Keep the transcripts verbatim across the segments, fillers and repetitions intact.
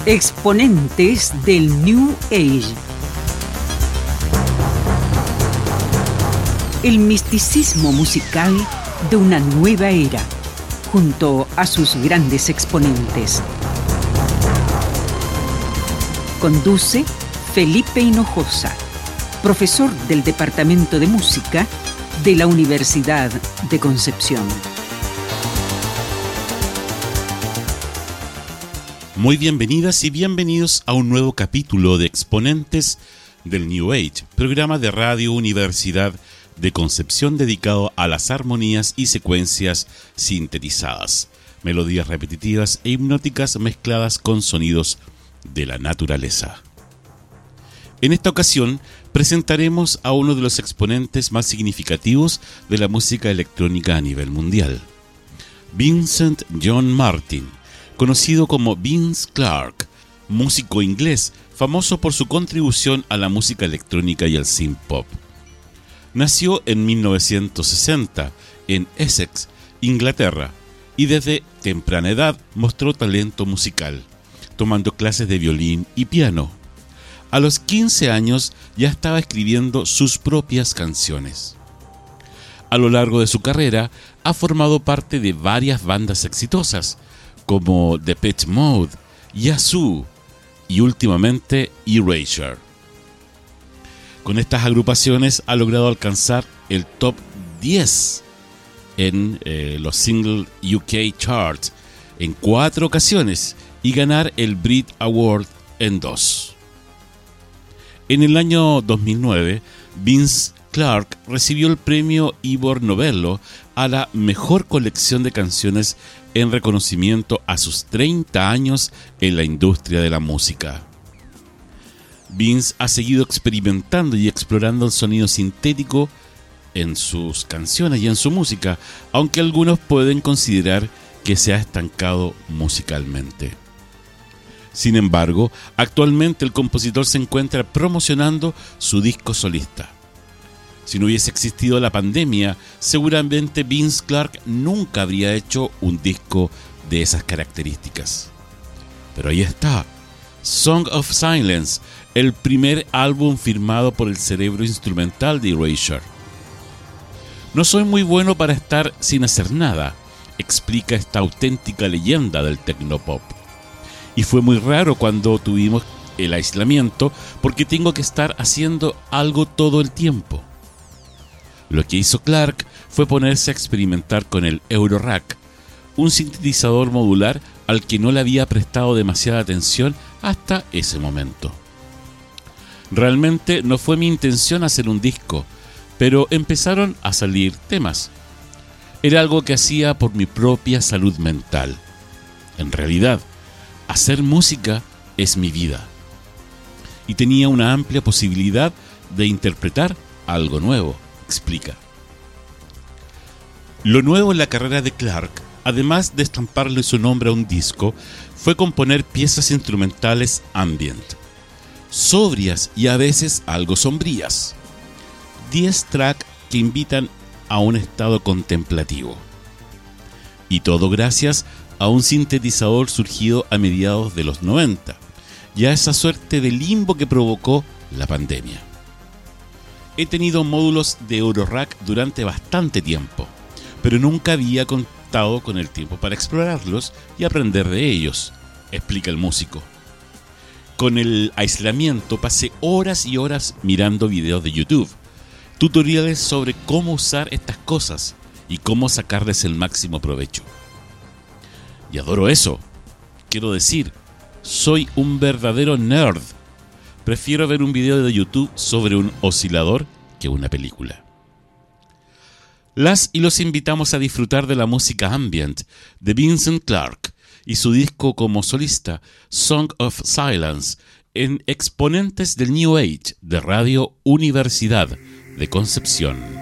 Exponentes del New Age. El misticismo musical de una nueva era, junto a sus grandes exponentes. Conduce Felipe Hinojosa, profesor del Departamento de Música de la Universidad de Concepción. Muy bienvenidas y bienvenidos a un nuevo capítulo de Exponentes del New Age, programa de Radio Universidad de Concepción dedicado a las armonías y secuencias sintetizadas, melodías repetitivas e hipnóticas mezcladas con sonidos de la naturaleza. En esta ocasión presentaremos a uno de los exponentes más significativos de la música electrónica a nivel mundial, Vincent John Martin, conocido como Vince Clarke, músico inglés famoso por su contribución a la música electrónica y al synth pop. Nació en mil novecientos sesenta en Essex, Inglaterra, y desde temprana edad mostró talento musical, tomando clases de violín y piano. A los quince años ya estaba escribiendo sus propias canciones. A lo largo de su carrera ha formado parte de varias bandas exitosas, como Depeche Mode, Yazoo y últimamente Erasure. Con estas agrupaciones ha logrado alcanzar el top diez en eh, los Single U K Charts en cuatro ocasiones y ganar el Brit Award en dos. En el año dos mil nueve, Vince Clarke recibió el premio Ivor Novello a la mejor colección de canciones en reconocimiento a sus treinta años en la industria de la música. Vince ha seguido experimentando y explorando el sonido sintético en sus canciones y en su música, aunque algunos pueden considerar que se ha estancado musicalmente. Sin embargo, actualmente el compositor se encuentra promocionando su disco solista. Si no hubiese existido la pandemia, seguramente Vince Clarke nunca habría hecho un disco de esas características. Pero ahí está, Song of Silence, el primer álbum firmado por el cerebro instrumental de Erasure. No soy muy bueno para estar sin hacer nada, explica esta auténtica leyenda del tecnopop. Y fue muy raro cuando tuvimos el aislamiento porque tengo que estar haciendo algo todo el tiempo. Lo que hizo Clarke fue ponerse a experimentar con el Eurorack, un sintetizador modular al que no le había prestado demasiada atención hasta ese momento. Realmente no fue mi intención hacer un disco, pero empezaron a salir temas. Era algo que hacía por mi propia salud mental. En realidad, hacer música es mi vida. Y tenía una amplia posibilidad de interpretar algo nuevo, explica. Lo nuevo en la carrera de Clarke, además de estamparle su nombre a un disco, fue componer piezas instrumentales ambient, sobrias y a veces algo sombrías. diez tracks que invitan a un estado contemplativo. Y todo gracias a un sintetizador surgido a mediados de los noventa, y a esa suerte de limbo que provocó la pandemia. He tenido módulos de Eurorack durante bastante tiempo, pero nunca había contado con el tiempo para explorarlos y aprender de ellos, explica el músico. Con el aislamiento pasé horas y horas mirando videos de YouTube, tutoriales sobre cómo usar estas cosas y cómo sacarles el máximo provecho. Y adoro eso. Quiero decir, soy un verdadero nerd. Prefiero ver un video de YouTube sobre un oscilador que una película. Las y los invitamos a disfrutar de la música ambient de Vincent Clarke y su disco como solista, Song of Silence, en Exponentes del New Age de Radio Universidad de Concepción.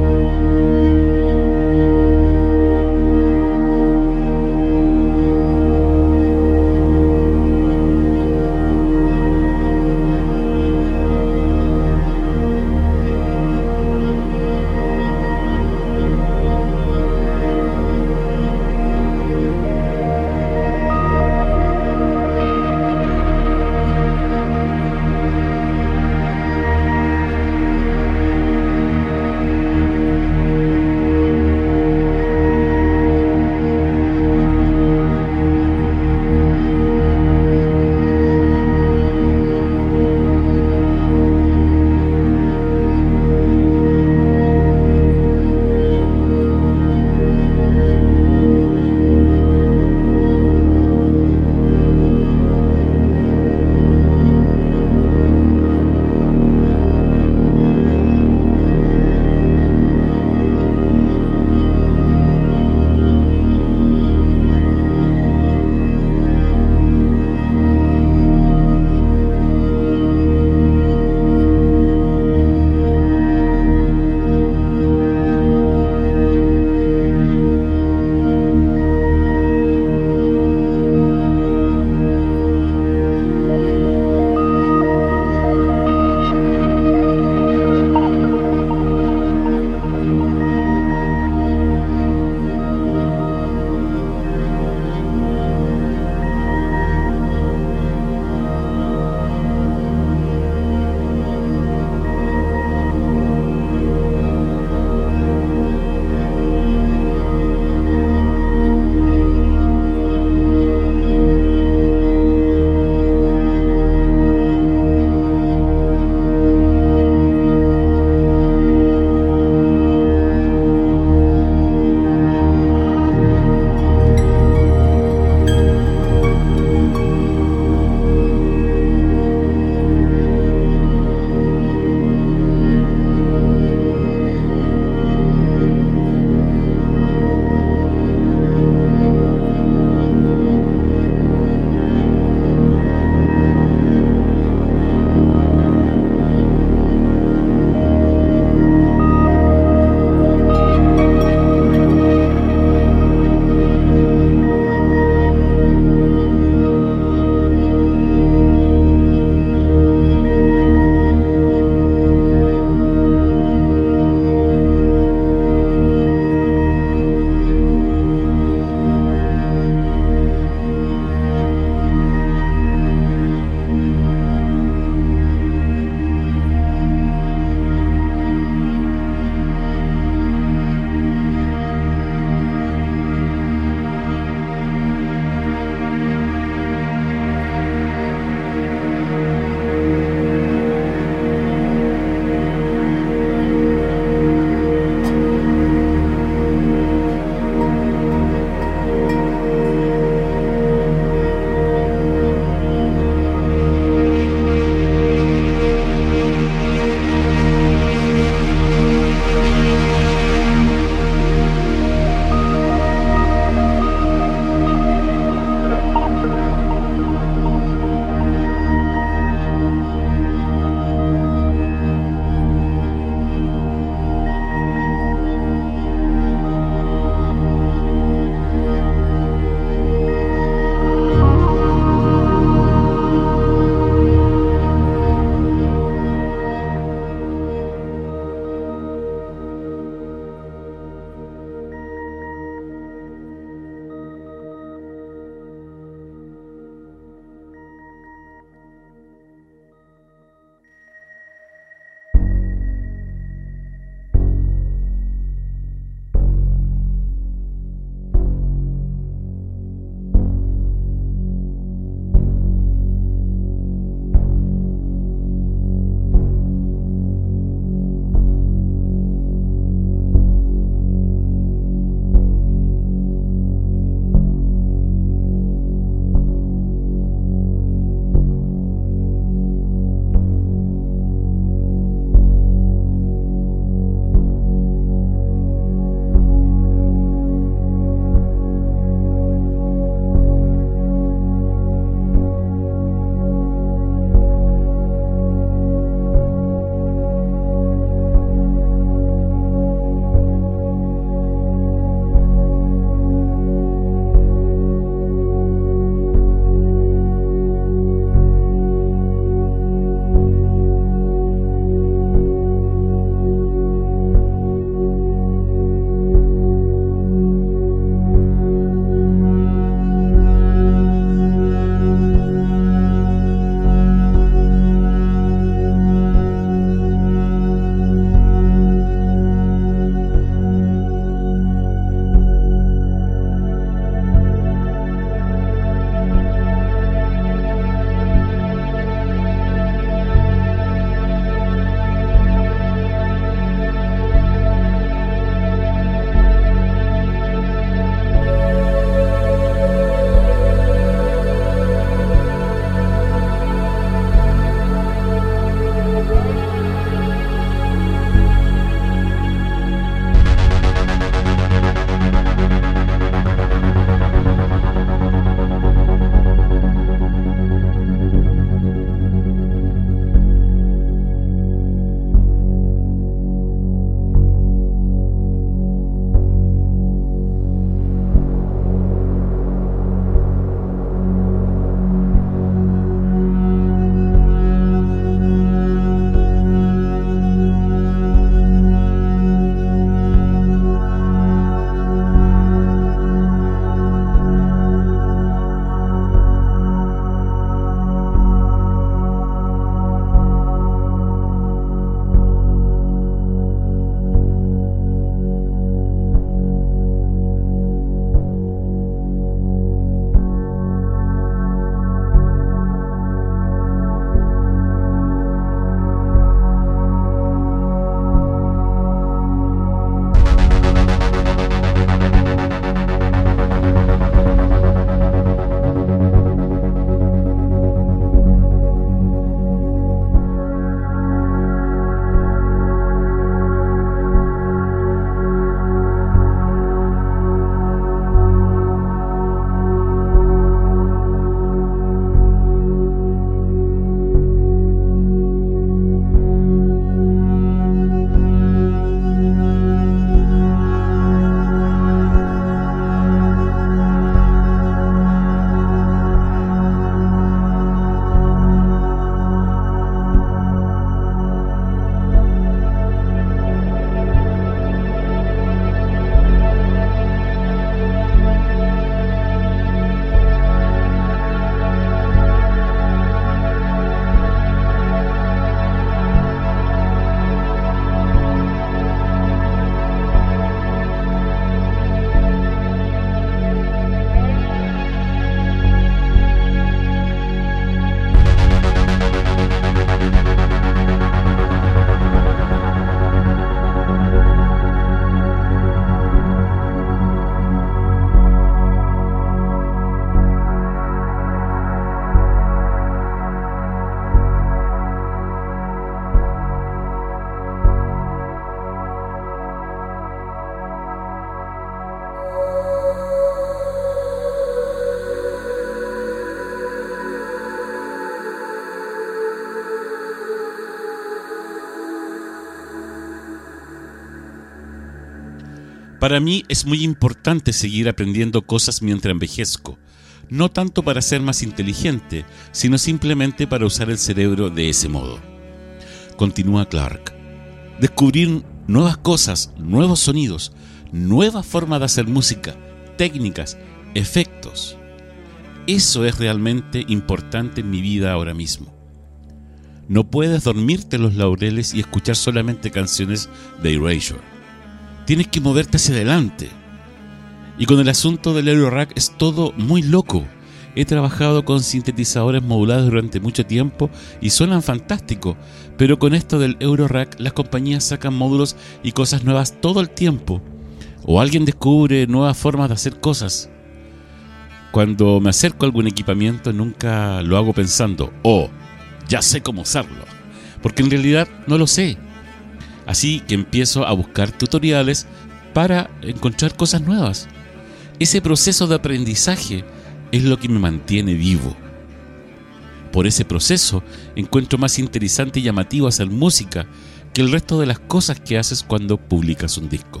Para mí es muy importante seguir aprendiendo cosas mientras envejezco, no tanto para ser más inteligente, sino simplemente para usar el cerebro de ese modo. Continúa Clark. Descubrir nuevas cosas, nuevos sonidos, nuevas formas de hacer música, técnicas, efectos. Eso es realmente importante en mi vida ahora mismo. No puedes dormirte en los laureles y escuchar solamente canciones de Erasure. Tienes que moverte hacia adelante. Y con el asunto del Eurorack es todo muy loco. He trabajado con sintetizadores modulados durante mucho tiempo y suenan fantásticos, pero con esto del Eurorack las compañías sacan módulos y cosas nuevas todo el tiempo. O alguien descubre nuevas formas de hacer cosas. Cuando me acerco a algún equipamiento nunca lo hago pensando, oh, ya sé cómo usarlo, porque en realidad no lo sé. Así que empiezo a buscar tutoriales para encontrar cosas nuevas. Ese proceso de aprendizaje es lo que me mantiene vivo. Por ese proceso encuentro más interesante y llamativo hacer música que el resto de las cosas que haces cuando publicas un disco.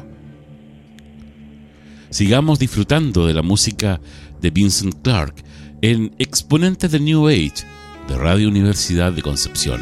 Sigamos disfrutando de la música de Vincent Clark en Exponentes del New Age de Radio Universidad de Concepción.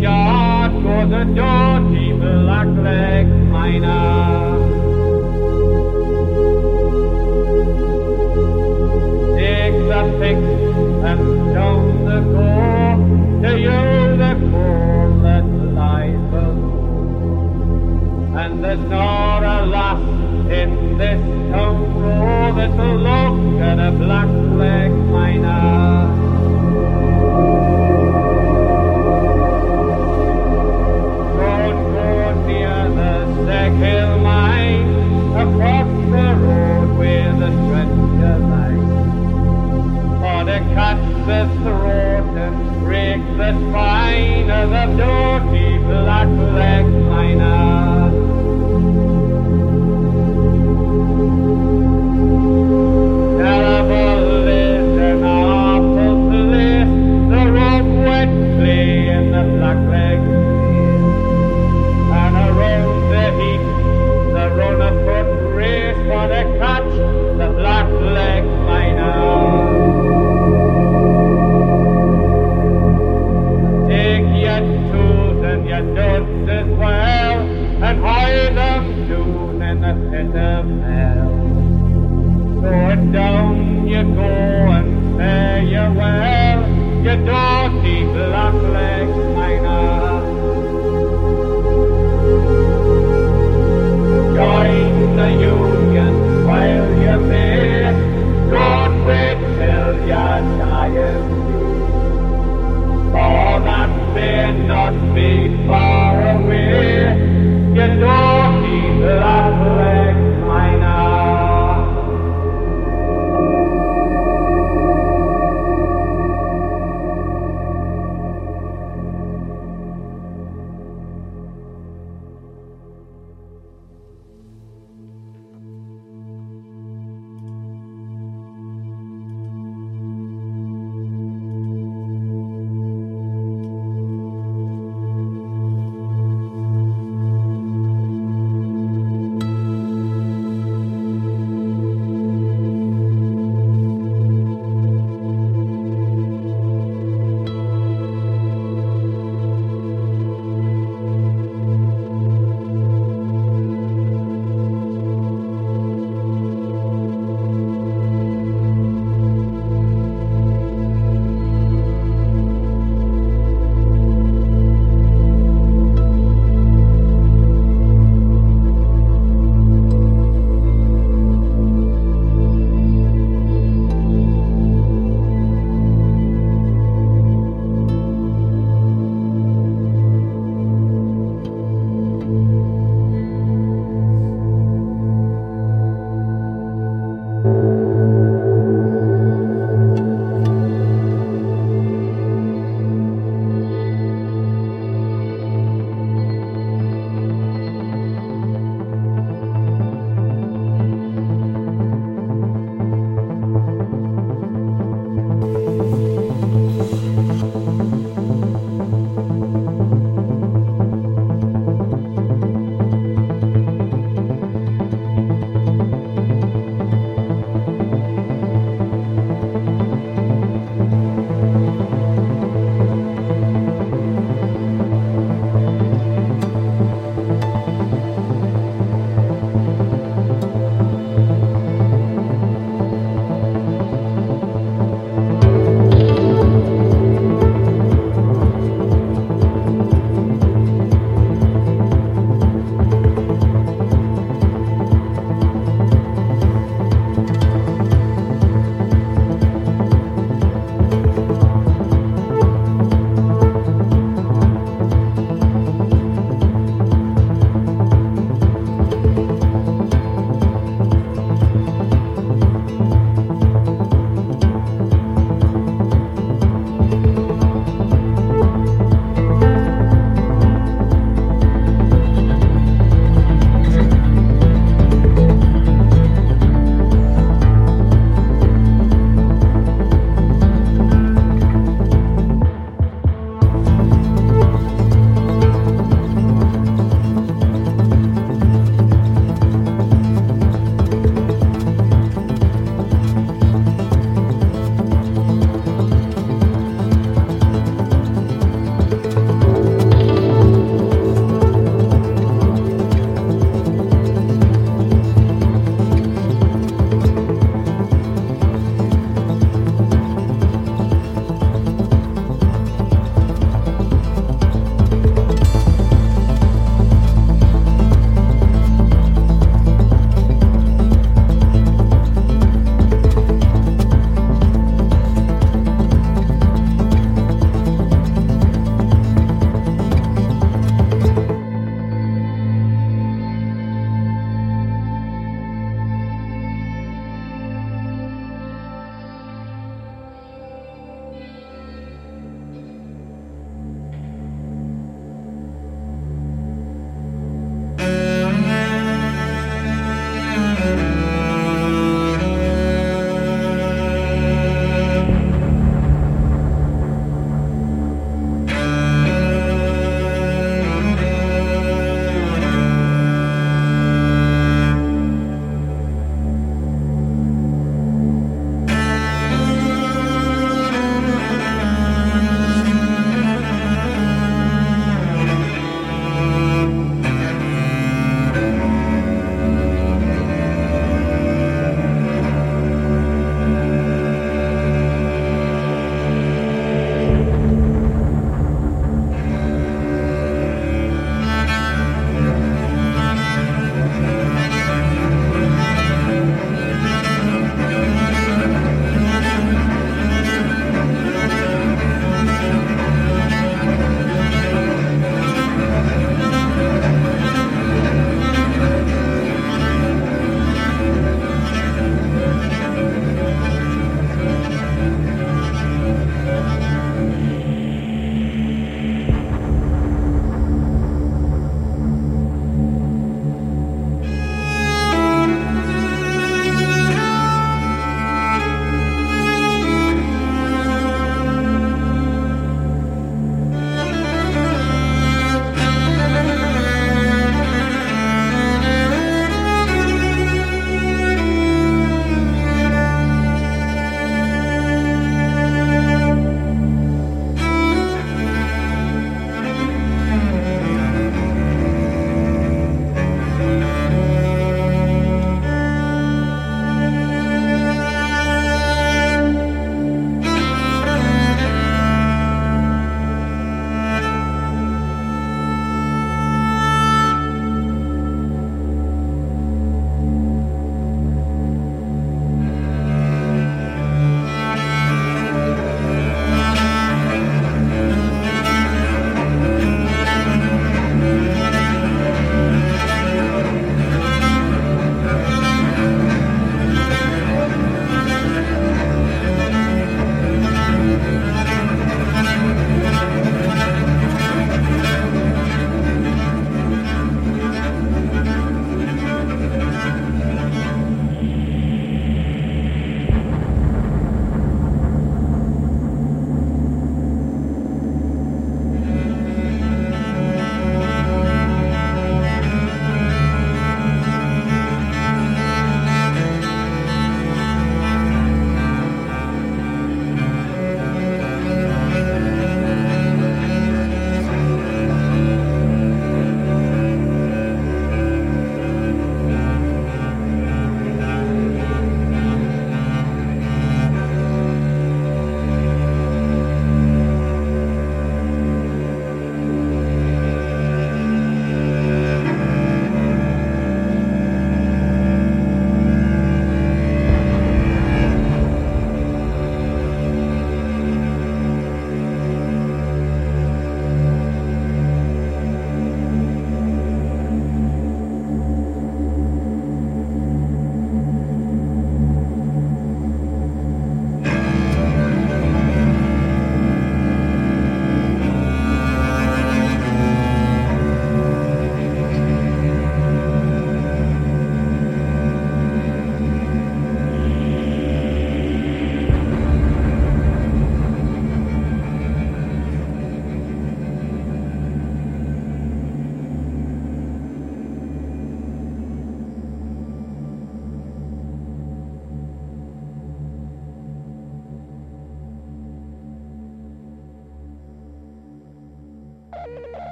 shot for the dirty black leg miner. Take the pick and down the gore, to you the coal that lies below. And there's not a lass in this town row that'll look at a black leg miner. Hill mine, across the road where the stretcher lies, for to cut the throat and break the spine of the dirty black leg miner. Terrible is an awful place, the road wet clay in the black leg, and around the heat the run-a-foot race for to catch the black leg miner. Take your tools and your duds as well, and hide them soon in the pit of hell. So down you go and fare you well, you dirty black leg miner. Join the union while you may, don't wait till you're dying. For that may not be far away, you dirty black leg miner.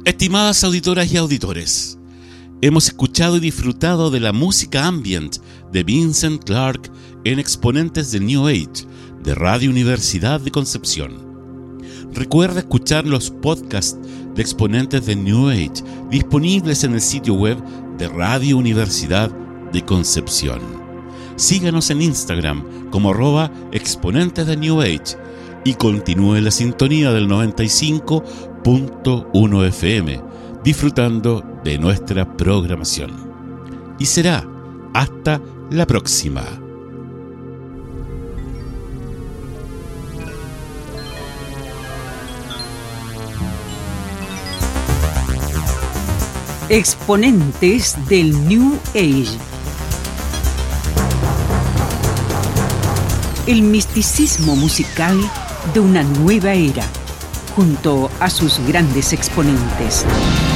Estimadas auditoras y auditores, hemos escuchado y disfrutado de la música ambient de Vincent Clarke en Exponentes del New Age de Radio Universidad de Concepción. Recuerda escuchar los podcasts de Exponentes del New Age disponibles en el sitio web de Radio Universidad de Concepción. Síganos en Instagram como arroba Exponentes del New Age y continúe la sintonía del noventa y cinco punto uno F M, disfrutando de nuestra programación. Y será hasta la próxima. Exponentes del New Age. El misticismo musical de una nueva era, junto a sus grandes exponentes.